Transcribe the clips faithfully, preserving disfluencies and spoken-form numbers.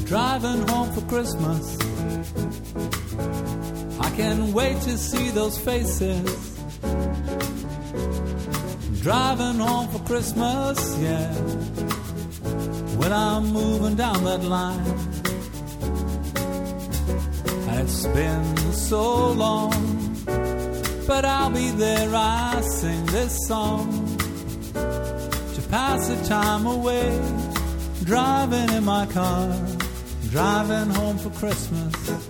driving home for Christmas. I can't wait to see those faces. Driving home for Christmas, yeah. When I'm moving down that line, and it's been so long, but I'll be there. I sing this song to pass the time away. Driving in my car, driving home for Christmas.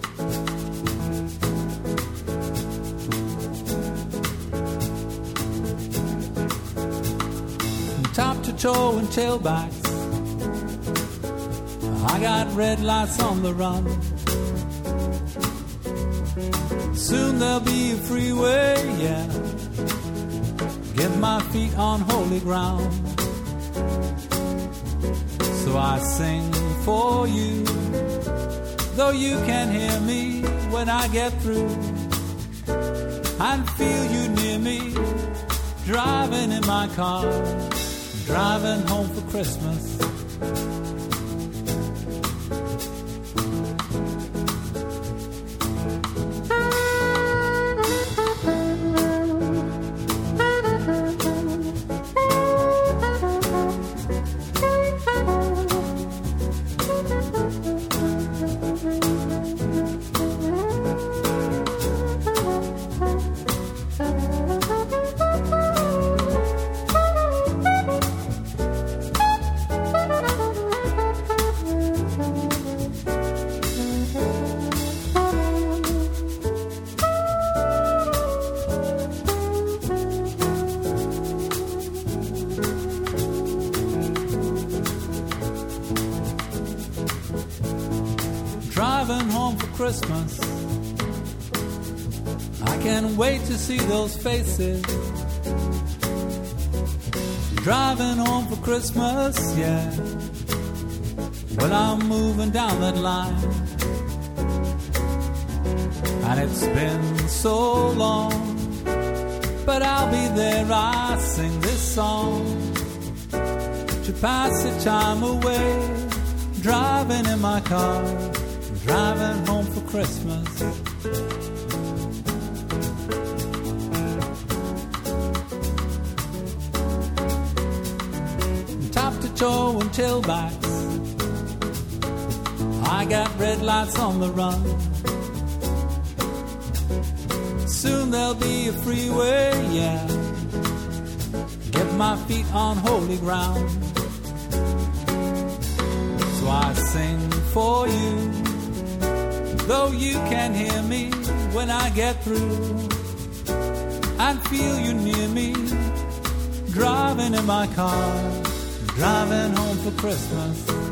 Top to toe and tailbacks, I got red lights on the run. Soon there'll be a freeway, yeah. Get my feet on holy ground. So I sing for you, though you can't hear me when I get through. I feel you near me, driving in my car, driving home for Christmas. Driving home for Christmas, I can't wait to see those faces. Driving home for Christmas, yeah. When I'm moving down that line, and it's been so long, but I'll be there. I sing this song to pass the time away. Driving in my car, driving home for Christmas. Top to toe and tailbacks, I got red lights on the run. Soon there'll be a freeway, yeah. Get my feet on holy ground. So I sing for you, though you can't hear me when I get through. I feel you near me, driving in my car, driving home for Christmas.